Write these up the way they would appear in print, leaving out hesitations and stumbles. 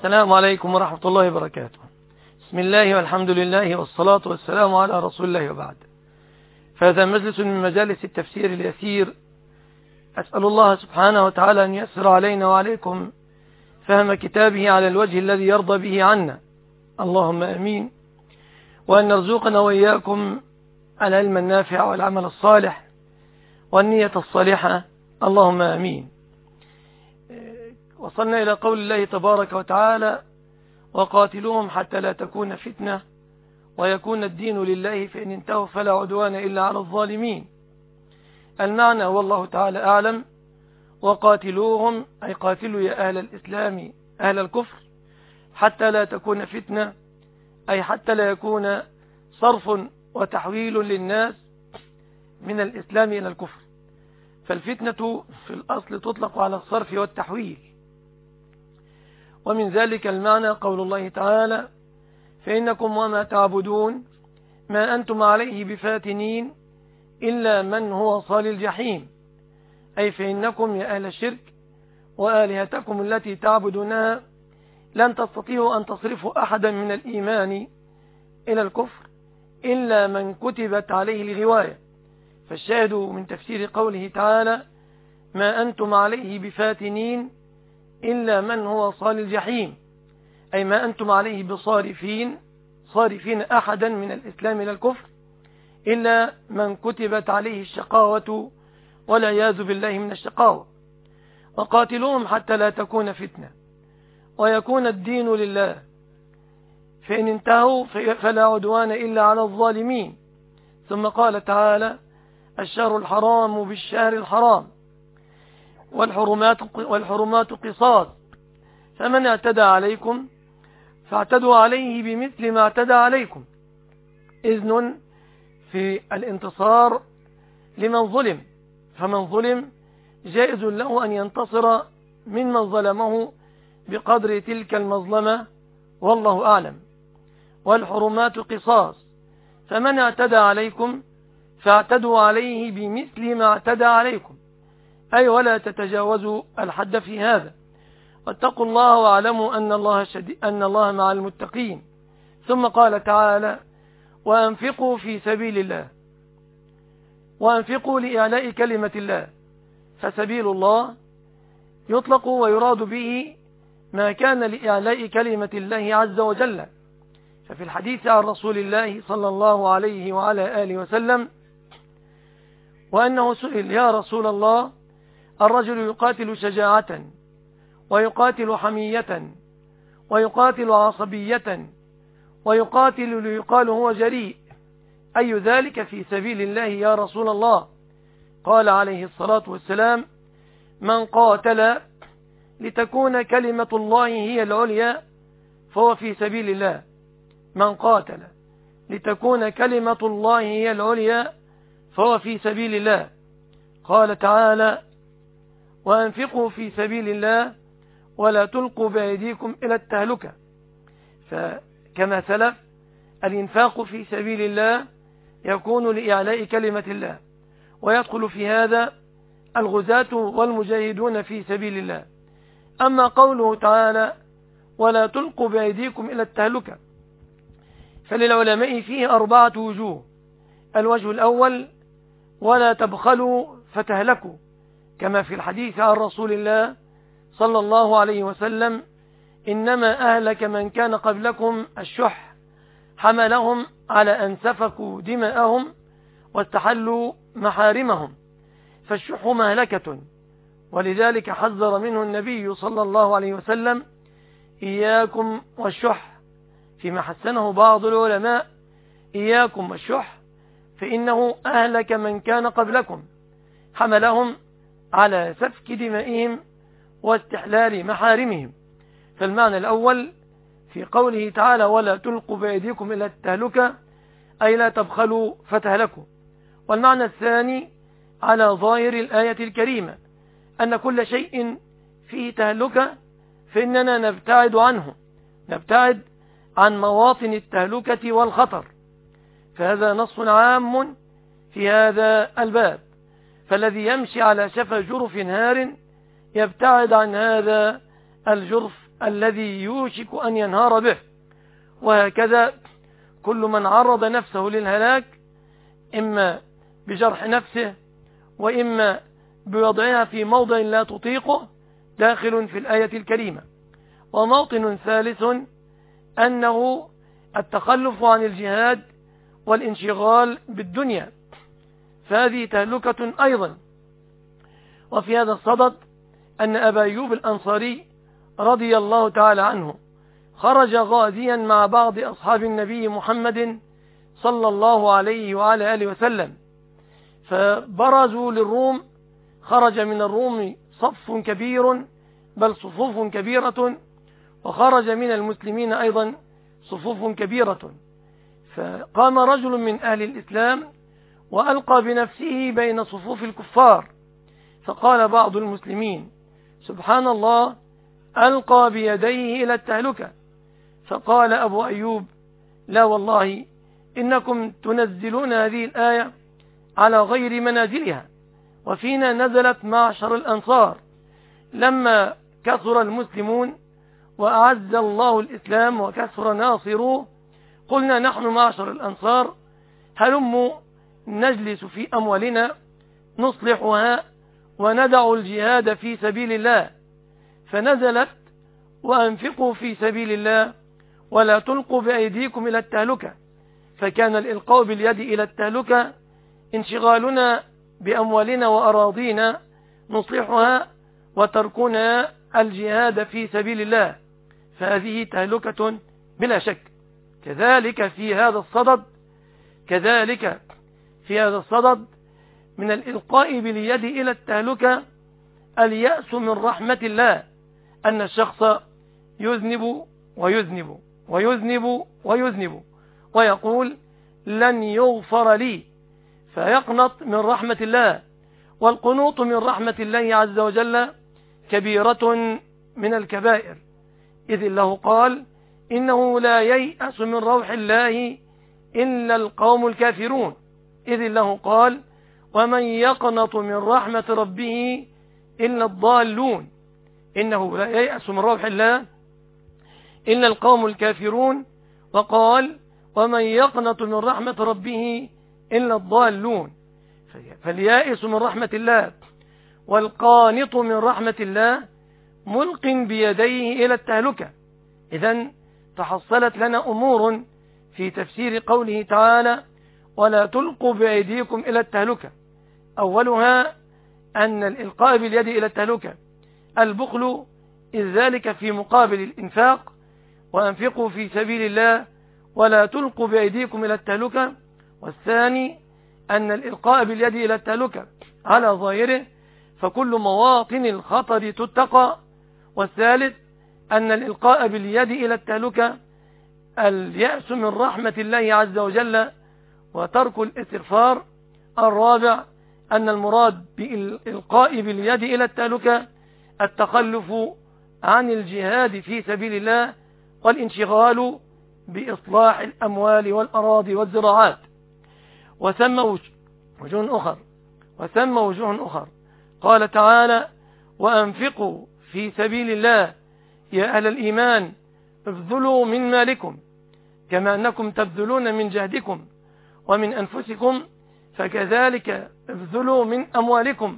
السلام عليكم ورحمة الله وبركاته. بسم الله والحمد لله والصلاة والسلام على رسول الله وبعد. فهذا مجلس من مجالس التفسير اليسير. أسأل الله سبحانه وتعالى أن يسر علينا وعليكم فهم كتابه على الوجه الذي يرضى به عنا، اللهم أمين. وأن نرزقنا وإياكم العلم النافع والعمل الصالح والنية الصالحة، اللهم أمين. وصلنا إلى قول الله تبارك وتعالى: وقاتلوهم حتى لا تكون فتنة ويكون الدين لله فإن انتهوا فلا عدوان إلا على الظالمين. المعنى والله تعالى أعلم: وقاتلوهم أي قاتلوا يا أهل الإسلام أهل الكفر حتى لا تكون فتنة، أي حتى لا يكون صرف وتحويل للناس من الإسلام إلى الكفر. فالفتنة في الأصل تطلق على الصرف والتحويل. ومن ذلك المعنى قول الله تعالى: فإنكم وما تعبدون ما أنتم عليه بفاتنين إلا من هو صال الجحيم، أي فإنكم يا أهل الشرك وآلهتكم التي تعبدونها لن تستطيعوا أن تصرفوا أحدا من الإيمان إلى الكفر إلا من كتبت عليه الغواية. فالشاهد من تفسير قوله تعالى: ما أنتم عليه بفاتنين إلا من هو صال الجحيم، أي ما أنتم عليه صارفين أحدا من الإسلام إلى الكفر إلا من كتبت عليه الشقاوة والعياذ بالله من الشقاوة. وقاتلوهم حتى لا تكون فتنة ويكون الدين لله فإن انتهوا فلا عدوان إلا على الظالمين. ثم قال تعالى: الشهر الحرام بالشهر الحرام والحرمات قصاص فمن اعتدى عليكم فاعتدوا عليه بمثل ما اعتدى عليكم. إذن في الانتصار لمن ظلم، فمن ظلم جائز له أن ينتصر ممن ظلمه بقدر تلك المظلمة، والله أعلم. والحرمات قصاص فمن اعتدى عليكم فاعتدوا عليه بمثل ما اعتدى عليكم، أي ولا تتجاوزوا الحد في هذا. واتقوا الله واعلموا أن الله مع المتقين. ثم قال تعالى: وأنفقوا في سبيل الله. وأنفقوا لإعلاء كلمة الله، فسبيل الله يطلق ويراد به ما كان لإعلاء كلمة الله عز وجل. ففي الحديث عن رسول الله صلى الله عليه وعلى آله وسلم وأنه سئل: يا رسول الله، الرجل يقاتل شجاعة ويقاتل حمية ويقاتل عصبية ويقاتل ليقال هو جريء، أي ذلك في سبيل الله يا رسول الله؟ قال عليه الصلاة والسلام: من قاتل لتكون كلمة الله هي العليا فهو في سبيل الله. من قاتل لتكون كلمة الله هي العليا فهو في سبيل الله. قال تعالى: وأنفقوا في سبيل الله ولا تلقوا بأيديكم إلى التهلكة. فكما سلف الإنفاق في سبيل الله يكون لإعلاء كلمة الله، ويدخل في هذا الغزاة والمجاهدون في سبيل الله. أما قوله تعالى: ولا تلقوا بأيديكم إلى التهلكة، فللعلماء فيه 4 وجوه. الوجه الأول: ولا تبخلوا فتهلكوا، كما في الحديث عن رسول الله صلى الله عليه وسلم: إنما أهلك من كان قبلكم الشح، حملهم على أن سفكوا دماءهم واستحلوا محارمهم، فالشح مهلكة. ولذلك حذر منه النبي صلى الله عليه وسلم: إياكم والشح، فيما حسنه بعض العلماء: إياكم والشح فإنه أهلك من كان قبلكم، حملهم على سفك دمائهم واستحلال محارمهم. فالمعنى الأول في قوله تعالى: ولا تلقوا بأيديكم إلى التهلكة، أي لا تبخلوا فتهلكوا. والمعنى الثاني على ظاهر الآية الكريمة أن كل شيء فيه تهلكة فإننا نبتعد عنه، نبتعد عن مواطن التهلكة والخطر. فهذا نص عام في هذا الباب. فالذي يمشي على شفا جرف هار يبتعد عن هذا الجرف الذي يوشك أن ينهار به. وهكذا كل من عرض نفسه للهلاك إما بجرح نفسه وإما بوضعها في موضع لا تطيقه داخل في الآية الكريمة. وموطن ثالث أنه التخلف عن الجهاد والانشغال بالدنيا، فهذه تهلكة أيضا. وفي هذا الصدد أن أبا أيوب الأنصاري رضي الله تعالى عنه خرج غازيا مع بعض أصحاب النبي محمد صلى الله عليه وعلى آله وسلم، فبرزوا للروم. خرج من الروم صف كبير، بل صفوف كبيرة، وخرج من المسلمين أيضا صفوف كبيرة. فقام رجل من أهل الإسلام وألقى بنفسه بين صفوف الكفار، فقال بعض المسلمين: سبحان الله، ألقى بيديه إلى التهلكة. فقال أبو أيوب: لا والله، إنكم تنزلون هذه الآية على غير منازلها، وفينا نزلت معشر الأنصار. لما كثر المسلمون وأعز الله الإسلام وكثر ناصروه، قلنا نحن معشر الأنصار هلموا نجلس في أموالنا نصلحها وندع الجهاد في سبيل الله. فنزلت: وأنفقوا في سبيل الله ولا تلقوا بأيديكم إلى التهلكة. فكان الإلقاء باليد إلى التهلكة انشغالنا بأموالنا وأراضينا نصلحها وتركنا الجهاد في سبيل الله، فهذه تهلكة بلا شك. كذلك في هذا الصدد من الإلقاء باليد إلى التهلكة اليأس من رحمة الله، أن الشخص يذنب ويذنب ويذنب ويذنب ويقول: لن يغفر لي، فيقنط من رحمة الله. والقنوط من رحمة الله عز وجل كبيرة من الكبائر، إذ الله قال: إنه لا ييأس من روح الله إلا القوم الكافرون. إذ الله قال: ومن يقنط من رحمة ربه إلا الضالون. إنه لا ييأس من روح الله إلا القوم الكافرون. وقال: ومن يقنط من رحمة ربه إلا الضالون. فاليائس من رحمة الله والقانط من رحمة الله ملق بيديه إلى التهلكة. إذن تحصلت لنا أمور في تفسير قوله تعالى: ولا تلقوا بأيديكم إلى التهلكة. أولها أن الإلقاء باليد إلى التهلكة البخل، إذ ذلك في مقابل الإنفاق: وأنفقوا في سبيل الله ولا تلقوا بأيديكم إلى التهلكة. والثاني أن الإلقاء باليد إلى التهلكة على ظاهره فكل مواطن الخطر تتقى. والثالث أن الإلقاء باليد إلى التهلكة اليأس من رحمة الله عز وجل وترك الاستغفار. الرابع أن المراد بالإلقاء باليد إلى التهلكة التخلف عن الجهاد في سبيل الله والانشغال بإصلاح الأموال والأراضي والزراعات. وثم وجوه أخر قال تعالى: وأنفقوا في سبيل الله يا أهل الإيمان ابذلوا من مالكم كما أنكم تبذلون من جهدكم ومن أنفسكم، فكذلك ابذلوا من أموالكم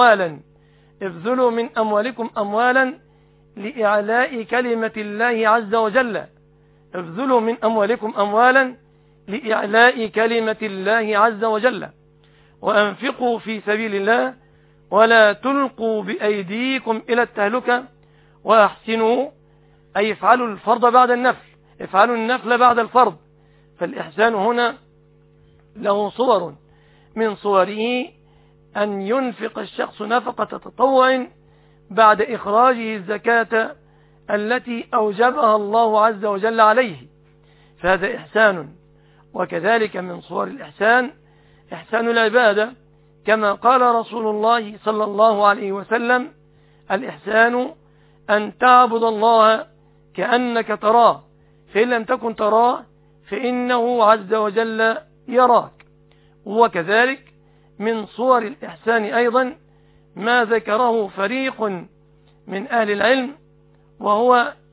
أموالا لإعلاء كلمة الله عز وجل. ابذلوا من أموالكم أموالا لإعلاء كلمة الله عز وجل. وأنفقوا في سبيل الله ولا تلقوا بأيديكم إلى التهلكة وأحسنوا، أي افعلوا الفرض بعد النفل، افعلوا النفل بعد الفرض. فالإحسان هنا له صور، من صوره أن ينفق الشخص نفقة تطوع بعد إخراجه الزكاة التي أوجبها الله عز وجل عليه، فهذا إحسان. وكذلك من صور الإحسان إحسان العبادة، كما قال رسول الله صلى الله عليه وسلم: الإحسان أن تعبد الله كأنك تراه، فإن لم تكن تراه فإنه عز وجل يراك. وكذلك من صور الإحسان أيضا ما ذكره فريق من أهل العلم، وهو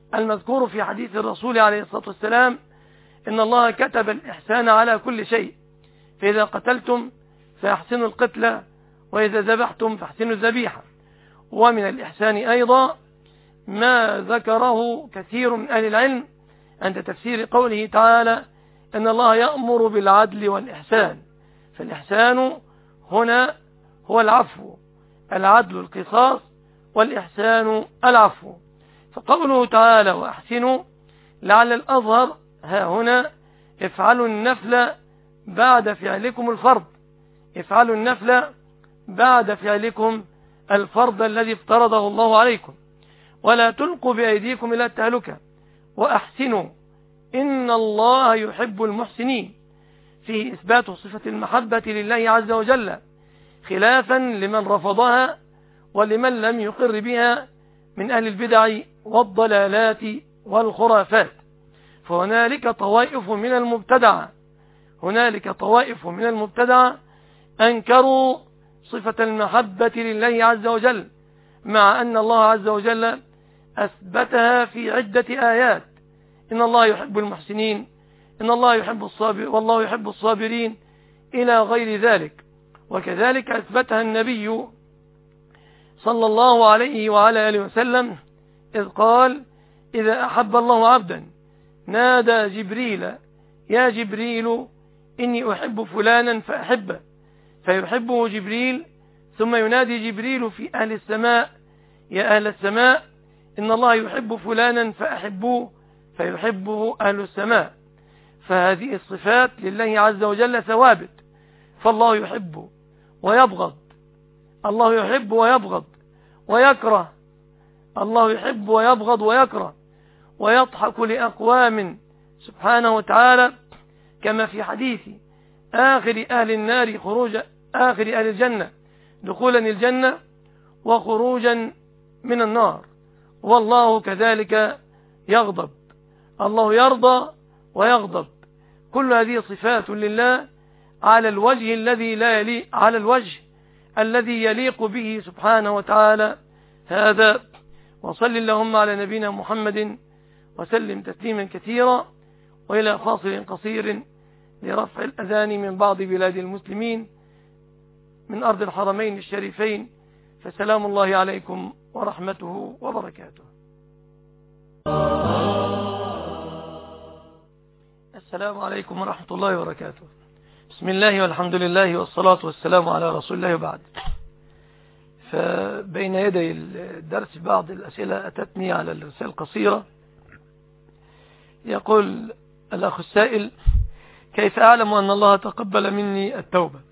المذكور في حديث الرسول عليه الصلاة والسلام: إن الله كتب الإحسان على كل شيء، فإذا قتلتم فأحسنوا القتلة، وإذا ذبحتم فأحسنوا الذبيحة. ومن الإحسان أيضا ما ذكره كثير من أهل العلم عند تفسير قوله تعالى: إن الله يأمر بالعدل والإحسان. فالإحسان هنا هو العفو، العدل القصاص، والإحسان العفو. فقوله تعالى: وأحسنوا، لعل الأظهر ها هنا افعلوا النفل بعد فعلكم الفرض، افعلوا النفل بعد فعلكم الفرض الذي افترضه الله عليكم، ولا تلقوا بأيديكم إلى التهلكة، وأحسنوا إن الله يحب المحسنين. فيه إثبات صفة المحبة لله عز وجل، خلافا لمن رفضها ولمن لم يقر بها من أهل البدع والضلالات والخرافات. فهنالك طوائف من المبتدعة أنكروا صفة المحبة لله عز وجل، مع أن الله عز وجل أثبتها في عدة آيات: إن الله يحب المحسنين، إن الله يحب الصابر، والله يحب الصابرين، إلى غير ذلك. وكذلك أثبتها النبي صلى الله عليه وعلى آله وسلم، إذ قال: إذا أحب الله عبدا نادى جبريل: يا جبريل إني أحب فلانا فأحبه، فيحبه جبريل، ثم ينادي جبريل في أهل السماء: يا أهل السماء إن الله يحب فلانا فأحبوه، فيحبه أهل السماء. فهذه الصفات لله عز وجل ثوابت، فالله يحب ويبغض، الله يحب ويبغض ويكره، الله يحب ويبغض ويكره، ويضحك لأقوام سبحانه وتعالى، كما في حديث آخر أهل النار خروج آخر أهل الجنة دخولا الجنة وخروجا من النار، والله كذلك يغضب، الله يرضى ويغضب. كل هذه صفات لله على الوجه الذي يليق به سبحانه وتعالى. هذا، وصل اللهم على نبينا محمد وسلم تسليما كثيرا. وإلى فاصل قصير لرفع الأذان من بعض بلاد المسلمين من أرض الحرمين الشريفين، فسلام الله عليكم ورحمته وبركاته. السلام عليكم ورحمة الله وبركاته. بسم الله والحمد لله والصلاة والسلام على رسول الله، وبعد. فبين يدي الدرس بعض الأسئلة أتتني على الرسالة القصيرة. يقول الأخ السائل: كيف أعلم أن الله تقبل مني التوبة؟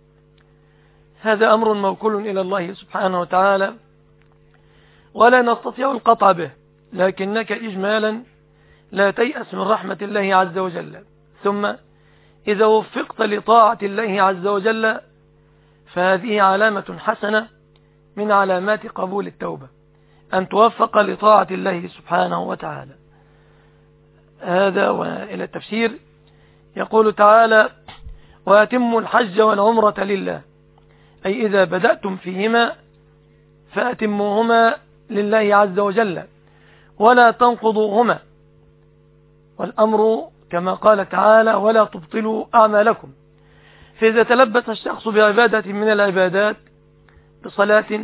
هذا أمر موكول إلى الله سبحانه وتعالى، ولا نستطيع القطع به، لكنك إجمالا لا تيأس من رحمة الله عز وجل. ثم إذا وفقت لطاعة الله عز وجل فهذه علامة حسنة من علامات قبول التوبة، أن توفق لطاعة الله سبحانه وتعالى. هذا. وإلى التفسير، يقول تعالى: وأتموا الحج والعمرة لله، أي إذا بدأتم فيهما فأتموهما لله عز وجل ولا تنقضوهما. والأمر كما قال تعالى: ولا تبطلوا أعمالكم. فإذا تلبس الشخص بعبادة من العبادات، بصلاة،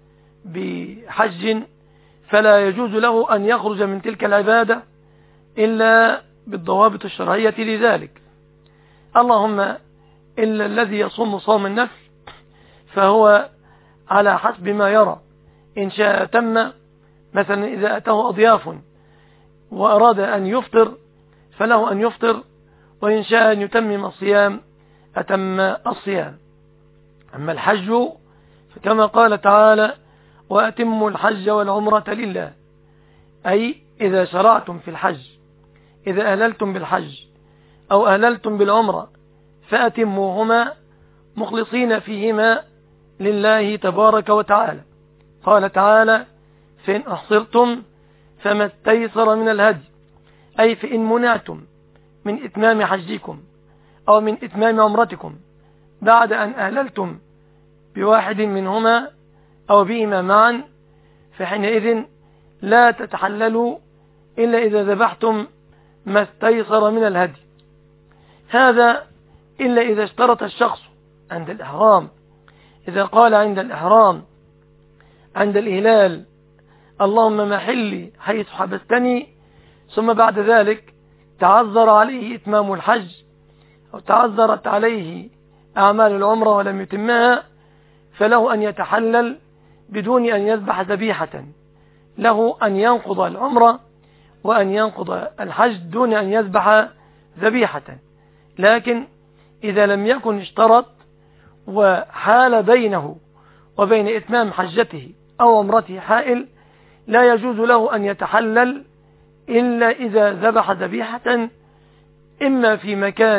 بحج، فلا يجوز له أن يخرج من تلك العبادة إلا بالضوابط الشرعية لذلك، اللهم إلا الذي يصوم صوم النفل، فهو على حسب ما يرى، إن شاء تم، مثلا إذا أتاه أضياف وأراد أن يفطر فله أن يفطر، وإن شاء أن يتمم الصيام أتم الصيام. أما الحج فكما قال تعالى: وأتموا الحج والعمرة لله، أي إذا شرعتم في الحج، إذا أهللتم بالحج أو أهللتم بالعمرة فأتموهما مخلصين فيهما لله تبارك وتعالى. قال تعالى: فإن أحصرتم فما استيسر من الهدي، أي فإن منعتم من إتمام حجكم أو من إتمام عمرتكم بعد أن أهللتم بواحد منهما أو بهما معا، فحينئذ لا تتحللوا إلا إذا ذبحتم ما استيسر من الهدي. هذا إلا إذا اشترط الشخص عند الإحرام، إذا قال عند الإحرام عند الإهلال اللهم محلي حيث حبستني، ثم بعد ذلك تعذر عليه إتمام الحج أو تعذرت عليه أعمال العمرة ولم يتمها، فله أن يتحلل بدون أن يذبح ذبيحة، له أن ينقض العمرة وأن ينقض الحج دون أن يذبح ذبيحة. لكن إذا لم يكن اشترط وحال بينه وبين إتمام حجته أو عمرته حائل، لا يجوز له أن يتحلل إلا إذا ذبح ذبيحة، إما في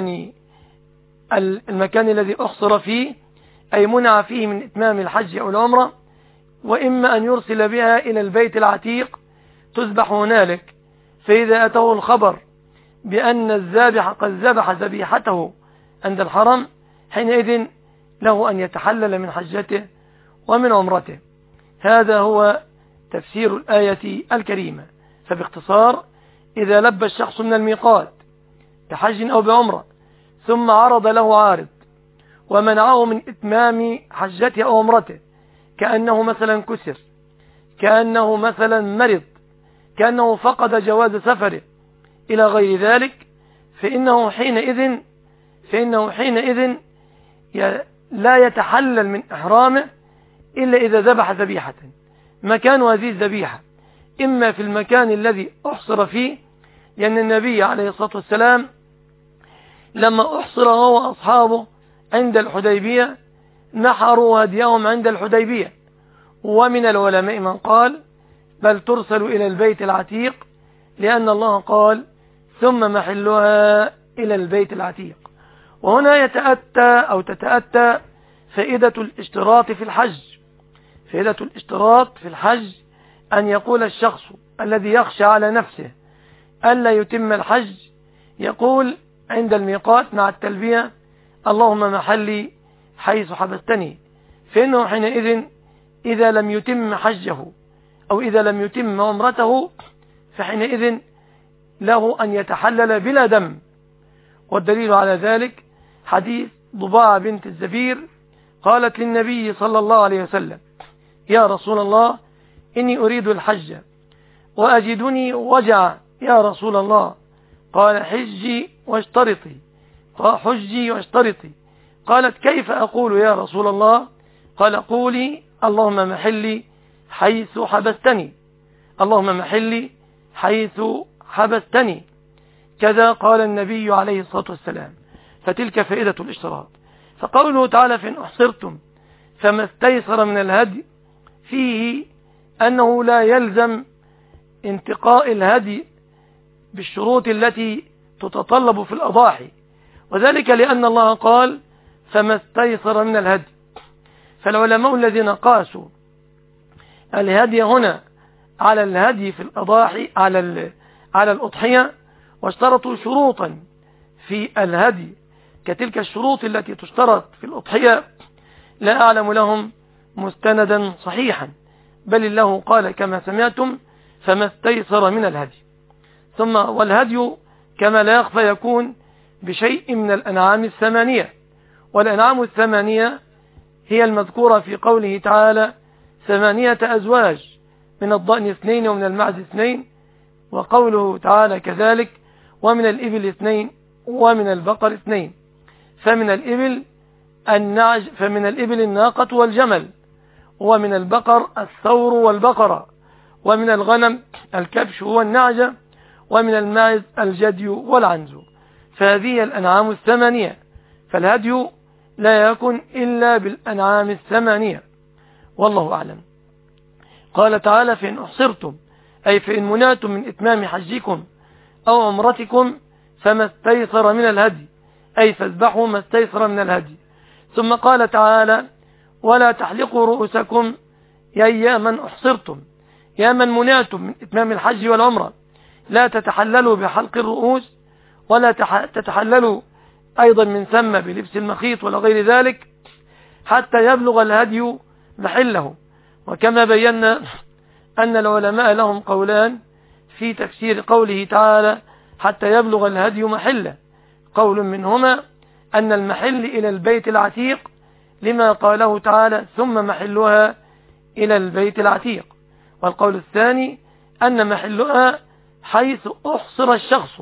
المكان الذي أحصر فيه أي منع فيه من إتمام الحج أو العمرة، وإما أن يرسل بها إلى البيت العتيق تذبح هنالك، فإذا أتاه الخبر بأن الذابح قد ذبح ذبيحته عند الحرم حينئذ له أن يتحلل من حجته ومن عمرته. هذا هو تفسير الآية الكريمة. فباختصار، إذا لبى الشخص من الميقات بحج أو بعمرة ثم عرض له عارض ومنعه من إتمام حجته أو عمرته، كأنه مثلا كسر، كأنه مثلا مرض، كأنه فقد جواز سفره إلى غير ذلك، فإنه حينئذ لا يتحلل من إحرامه إلا إذا ذبح ذبيحة. مكان هذه الذبيحة إما في المكان الذي أحصر فيه، لأن النبي عليه الصلاة والسلام لما أحصر هو وأصحابه عند الحديبية نحروا هديهم عند الحديبية. ومن العلماء من قال بل ترسل إلى البيت العتيق، لأن الله قال ثم محلها إلى البيت العتيق. وهنا تتأتى فائدة الاشتراط في الحج. فائدة الاشتراط في الحج أن يقول الشخص الذي يخشى على نفسه ألا يتم الحج، يقول عند الميقات مع التلبية اللهم محلي حيث حبستني، فإنه حينئذ إذا لم يتم حجه أو إذا لم يتم عمرته فحينئذ له أن يتحلل بلا دم. والدليل على ذلك حديث ضباعة بنت الزبير قالت للنبي صلى الله عليه وسلم يا رسول الله إني أريد الحج وأجدني وجع يا رسول الله. قال حجي واشترطي. حجي واشترطي. قالت كيف أقول يا رسول الله؟ قال قولي اللهم محلي حيث حبستني، اللهم محلي حيث حبستني. كذا قال النبي عليه الصلاة والسلام. فتلك فائدة الاشتراط. فقوله تعالى فإن أحصرتم فما استيسر من الهدي فيه أنه لا يلزم انتقاء الهدي بالشروط التي تتطلب في الأضاحي، وذلك لأن الله قال فما استيسر من الهدي. فالعلماء الذين قاسوا الهدي هنا على الهدي في الأضاحي على الأضحية واشترطوا شروطا في الهدي كتلك الشروط التي تشترط في الأضحية، لا أعلم لهم مستندا صحيحا، بل الله قال كما سمعتم فما استيسر من الهدي. ثم والهدي كما لا يخفى يكون بشيء من الأنعام الثمانية، والأنعام الثمانية هي المذكورة في قوله تعالى 8 أزواج من الضأن 2 ومن المعز 2، وقوله تعالى كذلك ومن الإبل 2 ومن البقر 2. فمن الإبل الناقة والجمل، ومن البقر الثور والبقرة، ومن الغنم الكبش والنعجة، ومن الماعز الجدي والعنز. فهذه الأنعام الثمانية، فالهدي لا يكون إلا بالأنعام الثمانية، والله أعلم. قال تعالى فإن أحصرتم أي فإن منعتم من إتمام حجكم أو عمرتكم فما استيسر من الهدي، أي فاذبحوا ما استيسر من الهدي. ثم قال تعالى ولا تحلقوا رؤوسكم يا من أحصرتم، يا من منعتم من إتمام الحج والعمرة، لا تتحللوا بحلق الرؤوس، ولا تتحللوا أيضا من ثم بلبس المخيط ولا غير ذلك حتى يبلغ الهدي محله. وكما بينا أن العلماء لهم قولان في تفسير قوله تعالى حتى يبلغ الهدي محله. قول منهما أن المحل إلى البيت العتيق لما قاله تعالى ثم محلها إلى البيت العتيق. والقول الثاني أن محلها حيث أحصر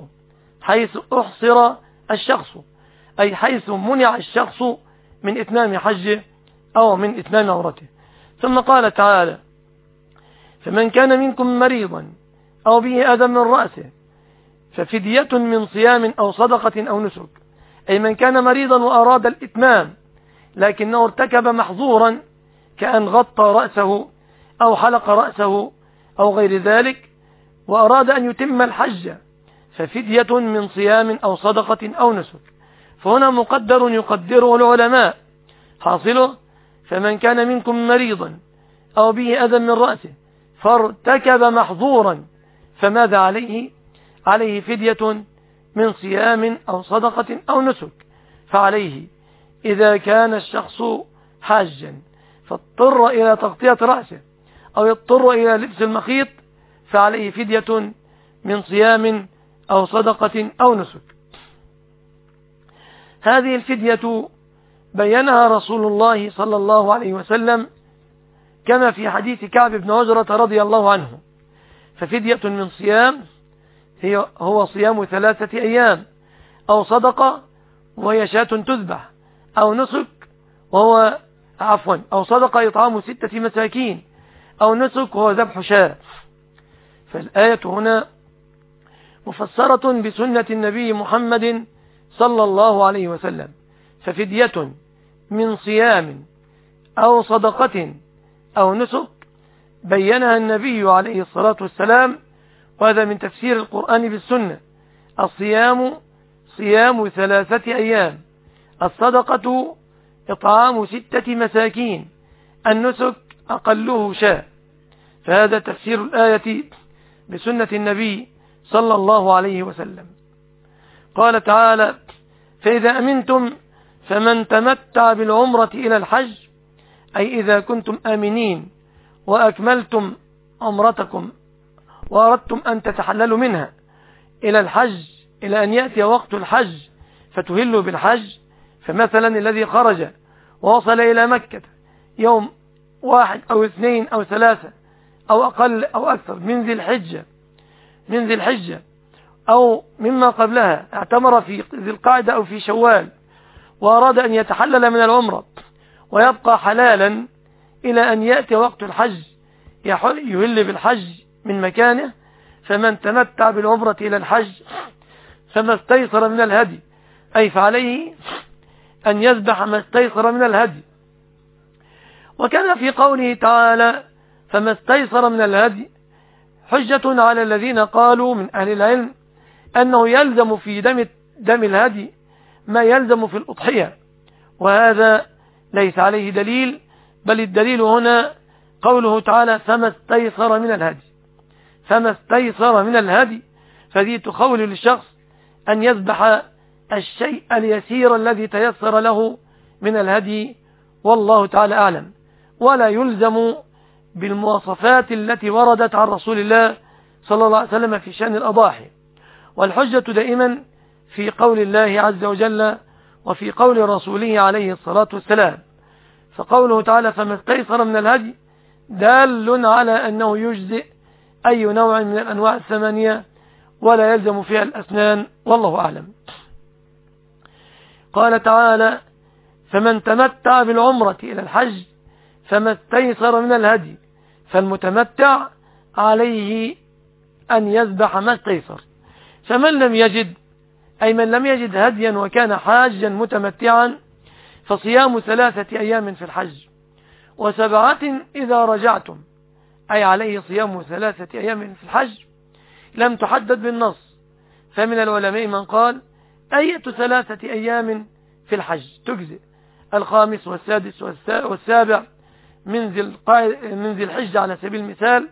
الشخص أي حيث منع الشخص من إتمام حجه أو من إتمام عمرته. ثم قال تعالى فمن كان منكم مريضا أو به أذى من رأسه ففدية من صيام أو صدقة أو نسك، أي من كان مريضا وأراد الإتمام لكنه ارتكب محظورا كأن غطى رأسه أو حلق رأسه أو غير ذلك وأراد أن يتم الحج ففدية من صيام أو صدقة أو نسك. فهنا مقدر يقدره العلماء، حاصله فمن كان منكم مريضا أو به أذى من رأسه فارتكب محظورا فماذا عليه؟ عليه فدية من صيام أو صدقة أو نسك. فعليه إذا كان الشخص حاجا فاضطر إلى تغطية رأسه أو يضطر إلى لبس المخيط فعليه فدية من صيام أو صدقة أو نسك. هذه الفدية بينها رسول الله صلى الله عليه وسلم كما في حديث كعب بن عجرة رضي الله عنه. ففدية من صيام هو صيام 3 أيام، أو صدقة وهي شاة تذبح، أو نسك أو صدقة إطعام 6 مساكين، أو نسك وهو ذبح شاة. فالآية هنا مفسرة بسنة النبي محمد صلى الله عليه وسلم. ففدية من صيام أو صدقة أو نسك بينها النبي عليه الصلاة والسلام، وهذا من تفسير القرآن بالسنة. الصيام صيام 3 أيام، الصدقة إطعام 6 مساكين، النسك أقله شاة. فهذا تفسير الآية بسنة النبي صلى الله عليه وسلم. قال تعالى فإذا أمنتم فمن تمتع بالعمرة إلى الحج، أي إذا كنتم آمنين وأكملتم عمرتكم وأردتم أن تتحللوا منها إلى الحج، إلى أن يأتي وقت الحج فتهلوا بالحج. فمثلا الذي خرج ووصل إلى مكة يوم 1 أو 2 أو 3 أو أقل أو أكثر من ذي الحجة أو مما قبلها، اعتمر في ذي القعدة أو في شوال وأراد أن يتحلل من العمرة ويبقى حلالا إلى أن يأتي وقت الحج يهل بالحج من مكانه. فمن تمتع بالعمرة إلى الحج فما استيسر من الهدي، أي فعليه أن يذبح ما استيسر من الهدي. وكان في قوله تعالى فما استيسر من الهدي حجة على الذين قالوا من أهل العلم أنه يلزم في دم الهدي ما يلزم في الأضحية، وهذا ليس عليه دليل، بل الدليل هنا قوله تعالى فما استيسر من الهدي، فذي تخول للشخص أن يذبح الشيء اليسير الذي تيسر له من الهدي، والله تعالى أعلم. ولا يلزم بالمواصفات التي وردت عن رسول الله صلى الله عليه وسلم في شأن الأضاحي. والحجة دائما في قول الله عز وجل وفي قول رسوله عليه الصلاة والسلام. فقوله تعالى فما استيسر من الهدي دال على أنه يجزئ أي نوع من الأنواع 8 ولا يلزم فيها الأسنان، والله أعلم. قال تعالى فمن تمتع بالعمرة إلى الحج فما استيسر من الهدي، فالمتمتع عليه أن يذبح ما استيسر. فمن لم يجد، أي من لم يجد هديا وكان حاجا متمتعا، فصيام 3 أيام في الحج و7 إذا رجعتم، أي عليه صيام 3 أيام في الحج لم تحدد بالنص. فمن العلماء من قال أية 3 أيام في الحج تجزئ، 5 والسادس والسابع من ذي الحج على سبيل المثال،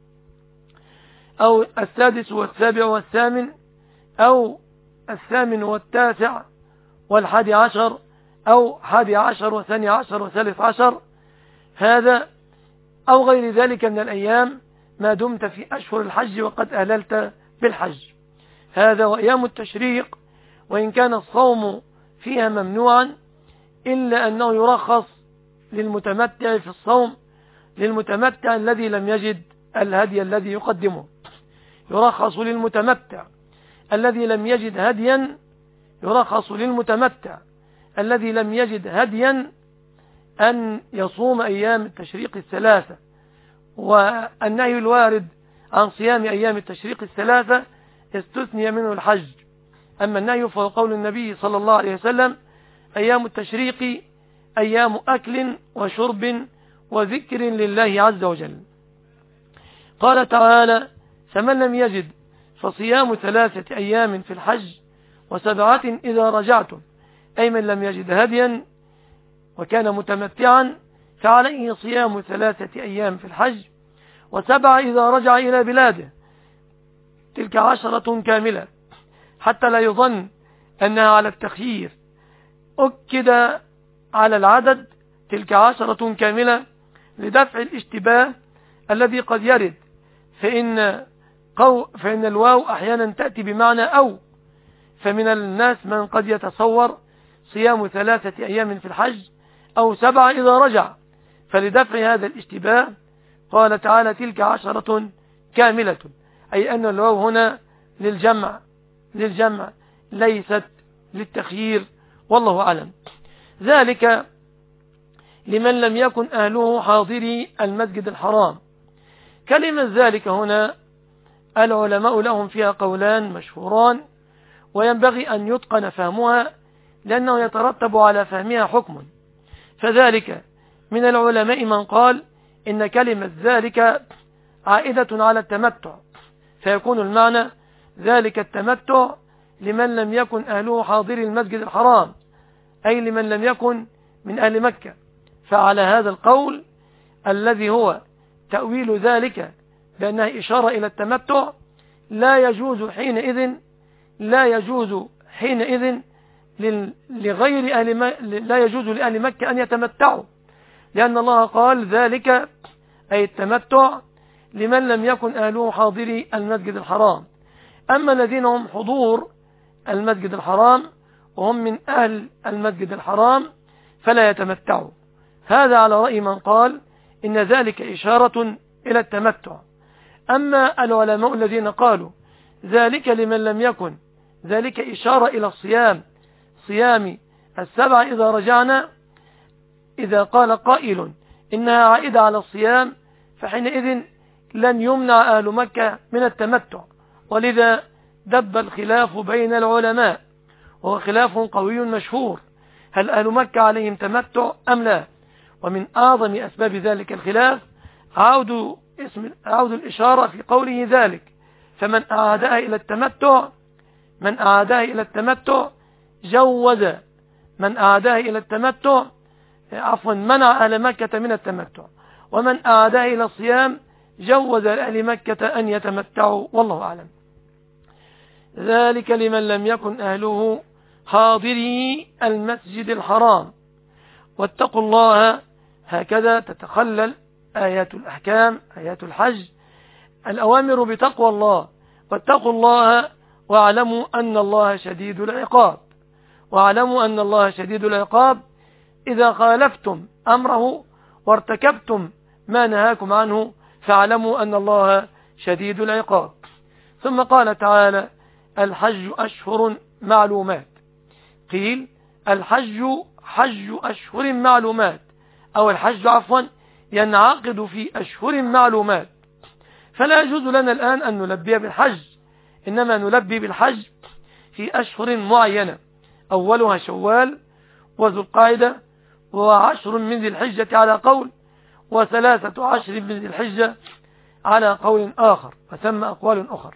أو 6 والسابع والثامن، أو 8 والتاسع وال11، أو 11 و12 و13، هذا أو غير ذلك من الأيام ما دمت في أشهر الحج وقد أهللت بالحج. هذا وأيام التشريق وإن كان الصوم فيها ممنوعا إلا أنه يرخص للمتمتع في الصوم، للمتمتع الذي لم يجد الهدي الذي يقدمه. يرخص للمتمتع الذي لم يجد هديا، يرخص للمتمتع الذي لم يجد هديا أن يصوم أيام التشريق الثلاثة. والنهي الوارد عن صيام أيام التشريق الثلاثة استثني منه الحج. أما النهي فهو قول النبي صلى الله عليه وسلم: أيام التشريق أيام أكل وشرب وذكر لله عز وجل. قال تعالى: فمن لم يجد فصيام 3 أيام في الحج و7 إذا رجعتم، أي من لم يجد هديا وكان متمتعا فعليه صيام 3 أيام في الحج و7 إذا رجع إلى بلاده، تلك 10 كاملة، حتى لا يظن أنها على التخيير، أكد على العدد تلك 10 كاملة لدفع الاشتباه الذي قد يرد، فإن الواو أحيانا تأتي بمعنى أو، فمن الناس من قد يتصور صيام 3 أيام في الحج أو 7 إذا رجع، فلدفع هذا الاشتباه قال تعالى: تلك 10 كاملة، أي أن الواو هنا للجمع ليست للتخيير، والله أعلم. ذلك لمن لم يكن أهله حاضري المسجد الحرام. كلمة ذلك هنا العلماء لهم فيها قولان مشهوران، وينبغي أن يتقن فهمها لأنه يترتب على فهمها حكم. فذلك من العلماء من قال إن كلمة ذلك عائدة على التمتع، فيكون المعنى ذلك التمتع لمن لم يكن أهله حاضري المسجد الحرام، أي لمن لم يكن من أهل مكة. فعلى هذا القول الذي هو تأويل ذلك بأنها إشارة إلى التمتع، لا يجوز حينئذ لا يجوز لأهل مكة أن يتمتعوا، لأن الله قال ذلك أي التمتع لمن لم يكن أهله حاضري المسجد الحرام. أما الذين هم حضور المسجد الحرام وهم من أهل المسجد الحرام فلا يتمتعوا. هذا على رأي من قال إن ذلك إشارة إلى التمتع. أما العلماء الذين قالوا ذلك لمن لم يكن، ذلك إشارة إلى صيام 7 إذا رجعنا، إذا قال قائل إنها عائدة على الصيام فحينئذ لن يمنع أهل مكة من التمتع، ولذا دب الخلاف بين العلماء، وهو خلاف قوي مشهور: هل أهل مكة عليهم تمتع أم لا؟ ومن أعظم أسباب ذلك الخلاف عود الإشارة في قوله ذلك، فمن أعادها إلى التمتع جوز، من أعادها إلى التمتع منع أهل مكة من التمتع، ومن أعادها إلى الصيام جوز لأهل مكة أن يتمتعوا، والله أعلم. ذلك لمن لم يكن أهله حاضري المسجد الحرام. واتقوا الله، هكذا تتخلل آيات الأحكام، آيات الحج، الأوامر بتقوى الله. واتقوا الله واعلموا أن الله شديد العقاب. واعلموا أن الله شديد العقاب إذا خالفتم أمره وارتكبتم ما نهاكم عنه، فاعلموا أن الله شديد العقاب. ثم قال تعالى: الحج أشهر معلومات. قيل الحج حج أشهر معلومات، أو الحج ينعقد في أشهر معلومات، فلا يجوز لنا الآن أن نلبي بالحج، إنما نلبي بالحج في أشهر معينة، أولها شوال وذو القاعدة و10 من ذي الحجة على قول، و13 من ذي الحجة على قول آخر، وثم أقوال أخر.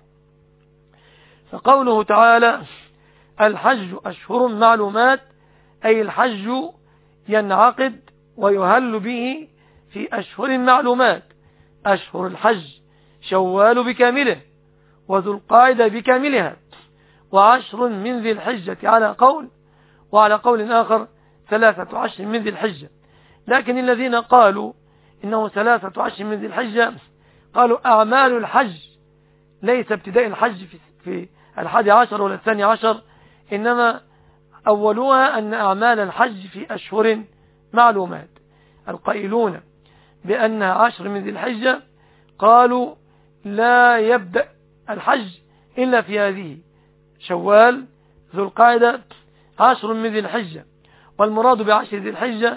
فقوله تعالى: الحج أشهر معلومات، أي الحج ينعقد ويهل به في أشهر معلومات. أشهر الحج شوال بكامله، وذو القاعدة بكاملها، و10 من ذي الحجة على قول، وعلى قول آخر 13 من ذي الحجة. لكن الذين قالوا إنه 13 من ذي الحجة قالوا أعمال الحج ليس ابتداء الحج في 11 ولا 12، إنما أولها أن أعمال الحج في أشهر معلومات. القائلون بأنها 10 من ذي الحجة قالوا لا يبدأ الحج إلا في هذه: شوال، ذو القعدة، 10 من ذي الحجة. والمراد ب10 ذي الحجة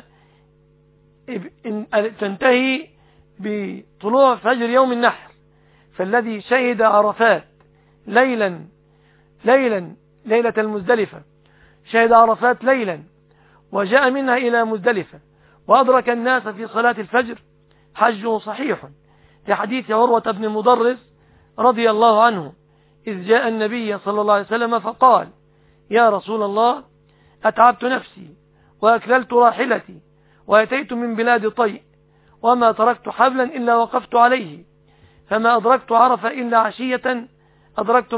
تنتهي بطلوع فجر يوم النحر، فالذي شهد عرفات ليلة المزدلفة، شهد عرفات ليلا وجاء منها إلى مزدلفة وأدرك الناس في صلاة الفجر حجه صحيح، لحديث عروة بن مضرس رضي الله عنه إذ جاء النبي صلى الله عليه وسلم فقال: يا رسول الله، أتعبت نفسي وأكللت راحلتي وأتيت من بلاد طيء وما تركت حبلا إلا وقفت عليه، فما أدركت عرف إلا عشية أدركت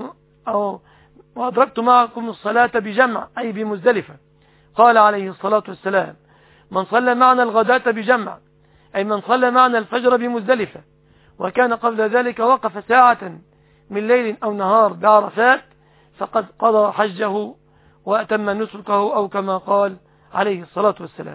معكم الصلاة بجمع، أي بمزدلفة. قال عليه الصلاة والسلام: من صلى معنا الغداة بجمع، أي من صلى معنا الفجر بمزدلفة، وكان قبل ذلك وقف ساعة من ليل أو نهار بعرفات، فقد قضى حجه وأتم نسكه، أو كما قال عليه الصلاة والسلام.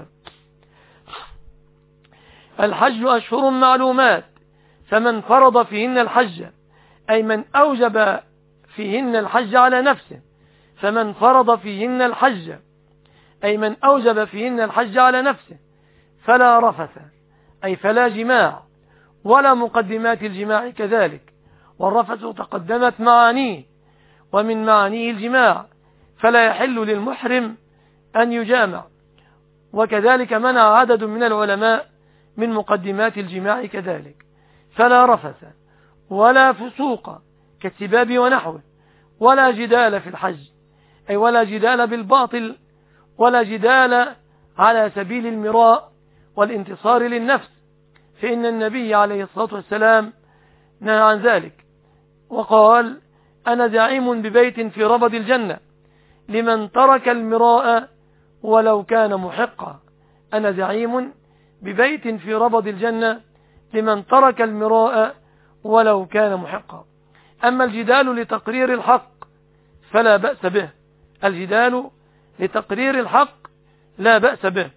الحج أشهر معلومات، فمن فرض فيهن الحج، أي من أوجب فيهن الحج على نفسه، فمن فرض فيهن الحج أي من أوجب فيهن الحج على نفسه، فلا رفث، أي فلا جماع، ولا مقدمات الجماع كذلك، والرفث تقدمت معانيه، ومن معانيه الجماع، فلا يحل للمحرم أن يجامع. وكذلك منع عدد من العلماء من مقدمات الجماع كذلك. فلا رفث ولا فسوق كالسباب ونحوه، ولا جدال في الحج، أي ولا جدال بالباطل، ولا جدال على سبيل المراء والانتصار للنفس، فإن النبي عليه الصلاة والسلام نهى عن ذلك وقال: أنا زعيم ببيت في ربض الجنة لمن ترك المراء ولو كان محقا. أنا زعيم ببيت في ربض الجنة لمن ترك المراء ولو كان محقا. أما الجدال لتقرير الحق فلا بأس به، الجدال لتقرير الحق لا بأس به.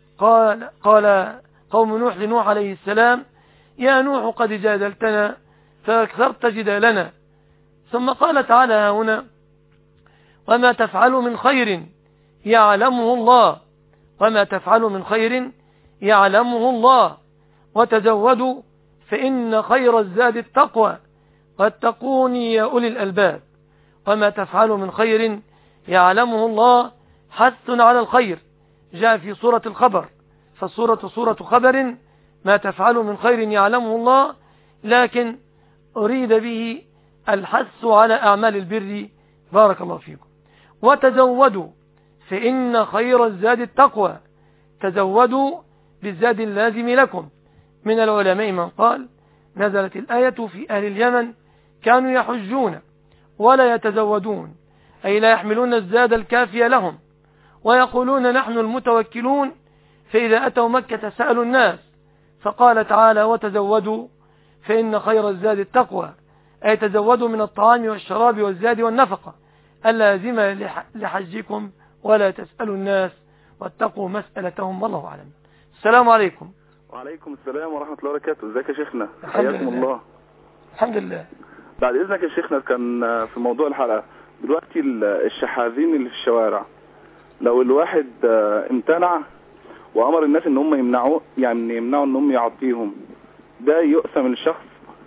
قال قوم نوح لنوح عليه السلام: يا نوح قد جادلتنا فأكثرت جدالنا. ثم قال تعالى هنا: وما تفعلوا من خير يعلمه الله، وما تفعلوا من خير يعلمه الله، وتزودوا فإن خير الزاد التقوى واتقوني يا أولي الألباب. وما تفعلوا من خير يعلمه الله حث على الخير، جاء في سورة الخبر، فالسورة سورة خبر، ما تفعلوا من خير يعلمه الله، لكن أريد به الحث على أعمال البر. بارك الله فيكم. وتزودوا فإن خير الزاد التقوى، تزودوا بالزاد اللازم لكم. من العلماء من قال: نزلت الآية في أهل اليمن كانوا يحجون ولا يتزودون، أي لا يحملون الزاد الكافي لهم، ويقولون نحن المتوكلون، فإذا أتوا مكة سألوا الناس، فقال تعالى: وتزودوا فإن خير الزاد التقوى، أي تزودوا من الطعام والشراب والزاد والنفقة اللازمة لحجكم، ولا تسألوا الناس واتقوا مسألتهم، والله أعلم. السلام عليكم. وعليكم السلام ورحمة الله وبركاته. ازيك يا شيخنا؟ حياكم الله. الحمد لله. بعد إذنك يا شيخنا، كان في موضوع الحلقة دلوقتي الشحاذين اللي في الشوارع، لو الواحد امتنع وأمر الناس ان هم يمنعوا ان هم يعطيهم، ده يؤثم الشخص؟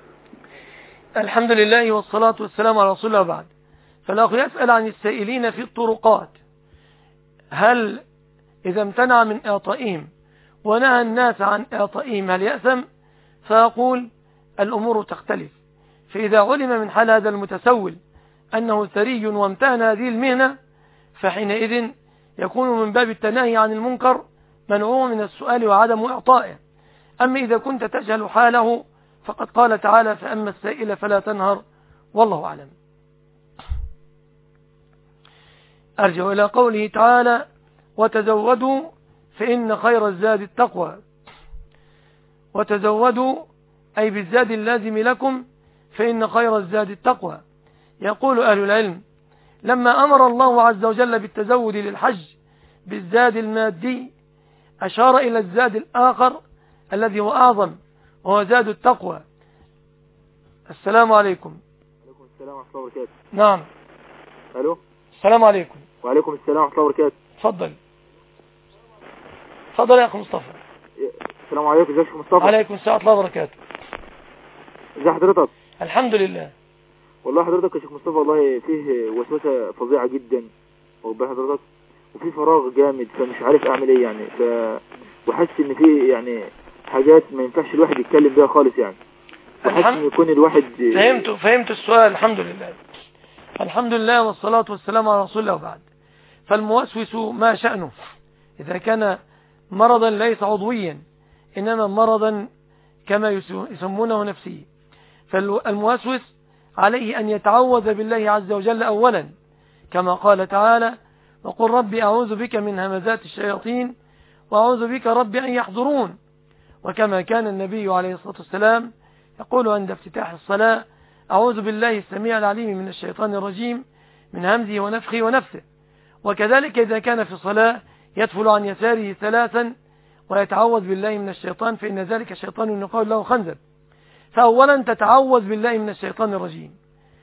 الحمد لله والصلاة والسلام على رسول الله. بعد، فالأخ يسأل عن السائلين في الطرقات، هل إذا امتنع من إعطائهم ونهى الناس عن إعطائهم هل يأثم؟ فأقول: الأمور تختلف. فإذا علم من حال هذا المتسول أنه ثري وامتهن هذه المهنة، فحينئذ يكون من باب التناهي عن المنكر منعه من السؤال وعدم إعطائه. أما إذا كنت تجهل حاله فقد قال تعالى: فأما السائل فلا تنهر، والله أعلم. أرجع إلى قوله تعالى: وتزودوا فإن خير الزاد التقوى. وتزودوا أي بالزاد اللازم لكم، فإن خير الزاد التقوى. يقول أهل العلم: لما أمر الله عز وجل بالتزود للحج بالزاد المادي، أشار إلى الزاد الآخر الذي هو أعظم، وهو زاد التقوى. السلام عليكم. وعليكم السلام ورحمة الله وبركاته. نعم. ألو. السلام عليكم. وعليكم السلام ورحمة الله وبركاته. تفضل. تفضل يا أخي مصطفى. السلام عليكم. ازيك يا مصطفى؟ عليكم السلام ورحمة الله وبركاته. ازي حضرتك؟ الحمد لله. والله حضرتك يا شيخ مصطفى، والله فيه وسوسة فظيعة جدا، واخد بال حضرتك، وفي فراغ جامد، فمش عارف اعمل ايه يعني، وحاسس ان في يعني حاجات ما ينفعش الواحد يتكلم بيها خالص يعني، وحاسس ان يكون الواحد فهمت السؤال. الحمد لله. الحمد لله والصلاة والسلام على رسول الله. وبعد، فالموسوس ما شأنه؟ إذا كان مرضا ليس عضويا، إنما مرضا كما يسمونه نفسي، فالموسوس عليه أن يتعوذ بالله عز وجل أولا، كما قال تعالى: وقل ربي أعوذ بك من همزات الشياطين وأعوذ بك ربي أن يحضرون. وكما كان النبي عليه الصلاة والسلام يقول عند افتتاح الصلاة: أعوذ بالله السميع العليم من الشيطان الرجيم من همزه ونفخه ونفثه. وكذلك إذا كان في الصلاة يدفل عن يساره ثلاثا ويتعوذ بالله من الشيطان، فإن ذلك شيطان يقال له خنزب. فأولا تتعوذ بالله من الشيطان الرجيم.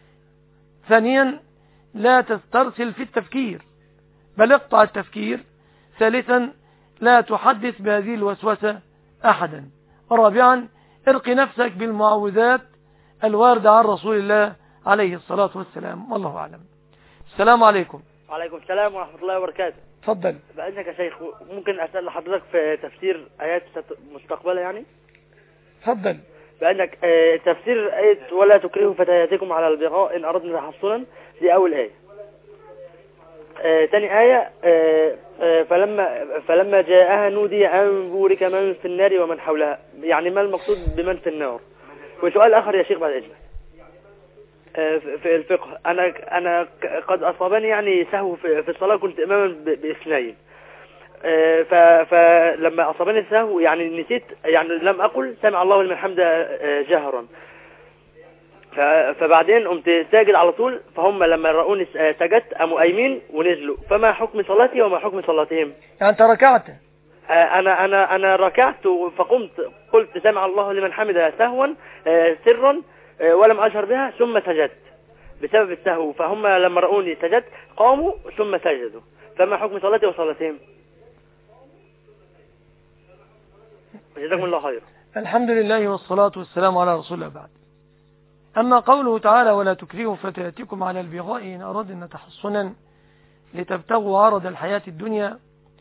ثانيا لا تسترسل في التفكير، بل اقطع التفكير. ثالثا لا تحدث بهذه الوسوسة أحدا. رابعا ارق نفسك بالمعوذات الواردة عن رسول الله عليه الصلاة والسلام، والله أعلم. السلام عليكم. وعليكم السلام ورحمة الله وبركاته. تفضل. بأذنك يا شيخ، ممكن أسأل حضرتك في تفسير آيات مستقبلة يعني؟ تفضل. بأنك تفسير آية ولا تكرهوا فتياتكم على البغاء إن أردنا تحصنا، دي أول آية. ثاني آية فلما جاءها نودي أن بورك من في النار ومن حولها، يعني ما المقصود بمن في النار؟ وسؤال آخر يا شيخ بعد إذنك، في الفقه أنا قد أصابني يعني سهو في الصلاة، كنت إماما باثنين، فلما أصابني السهو يعني نسيت، يعني لم أقل سمع الله لمن حمده جهرا، فبعدين قمت ساجد على طول، فهم لما رأوني سجدت قاموا قايمين ونزلوا، فما حكم صلاتي وما حكم صلاتهم؟ يعني أنت ركعت؟ أنا ركعت فقمت قلت سمع الله لمن حمده سهوا سرا ولم أجهر بها، ثم سجدت بسبب السهو، فهم لما رأوني سجدت قاموا ثم سجدوا، فما حكم صلاتي وصلاتهم؟ جزاكم الله خير. الحمد لله والصلاة والسلام على رسول الله. بعد، أما قوله تعالى ولا تكرهوا فتياتكم على البغاء إن أردنا تحصنا لتبتغوا عرض الحياة الدنيا،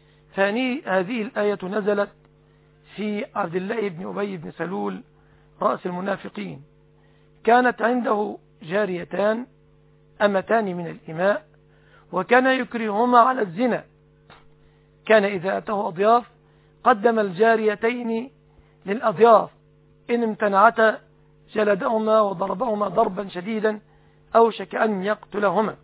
هذه الآية نزلت في عبد الله بن أبي بن سلول رأس المنافقين. كانت عنده جاريتان أمتان من الإماء، وكان يكرههما على الزنا. كان إذا أتاه أضياف قدم الجاريتين للأضياف، إن امتنعتا جلدهما وضربهما ضربا شديدا أوشك أن يقتلهما.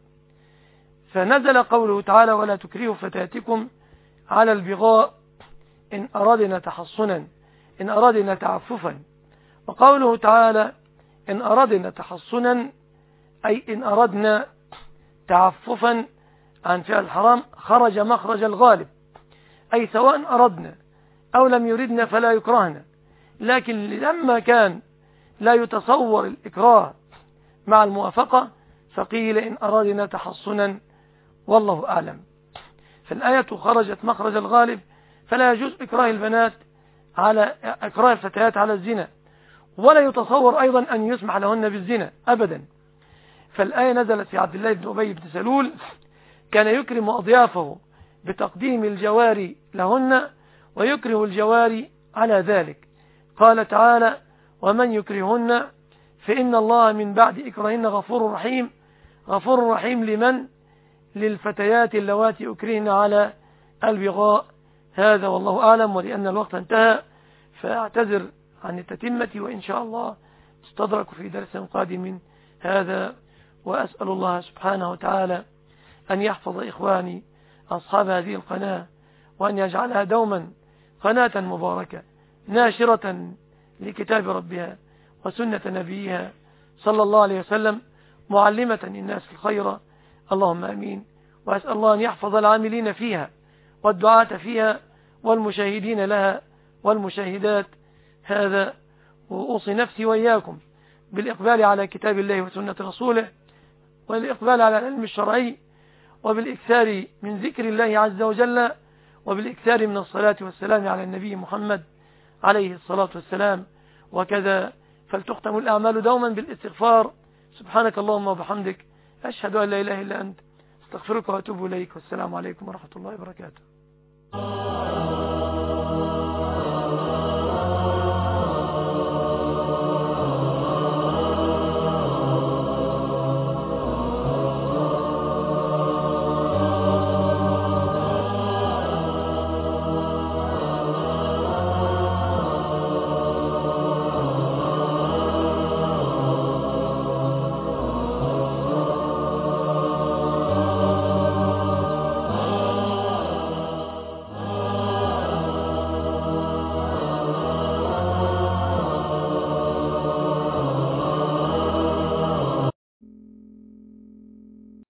فنزل قوله تعالى ولا تكرهوا فتياتكم على البغاء إن أردنا تحصنا، إن أردنا تعففا. وقوله تعالى إن أردنا تحصنا أي إن أردنا تعففا عن فعل الحرام، خرج مخرج الغالب، أي سواء أردنا أو لم يردنا فلا يكرهنا. لكن لما كان لا يتصور الإكراه مع الموافقة، فقيل إن أردنا تحصنا، والله أعلم. فالآية خرجت مخرج الغالب، فلا يجوز إكراه البنات على إكراه الفتيات على الزنا، ولا يتصور أيضا أن يسمح لهن بالزنا أبدا. فالآية نزلت في عبد الله بن أبي بن سلول، كان يكرم أضيافه بتقديم الجواري لهن ويكره الجواري على ذلك. قال تعالى ومن يكرهن فإن الله من بعد إكراهن غفور رحيم. غفور رحيم لمن؟ للفتيات اللواتي أكرهن على البغاء. هذا والله أعلم. ولأن الوقت انتهى فأعتذر عن التتمة، وإن شاء الله استدرك في درس قادم هذا. وأسأل الله سبحانه وتعالى أن يحفظ إخواني أصحاب هذه القناة، وأن يجعلها دوما قناة مباركة ناشرة لكتاب ربها وسنة نبيها صلى الله عليه وسلم معلمة الناس الخير. اللهم أمين. وأسأل الله أن يحفظ العاملين فيها والدعاة فيها والمشاهدين لها والمشاهدات. هذا وأوصي نفسي وإياكم بالإقبال على كتاب الله وسنة رسوله، والإقبال على العلم الشرعي، وبالإكثار من ذكر الله عز وجل، وبالإكثار من الصلاة والسلام على النبي محمد عليه الصلاة والسلام. وكذا فلتختم الأعمال دوما بالاستغفار. سبحانك اللهم وبحمدك، أشهد أن لا إله إلا أنت، استغفرك وأتوب إليك، والسلام عليكم ورحمة الله وبركاته.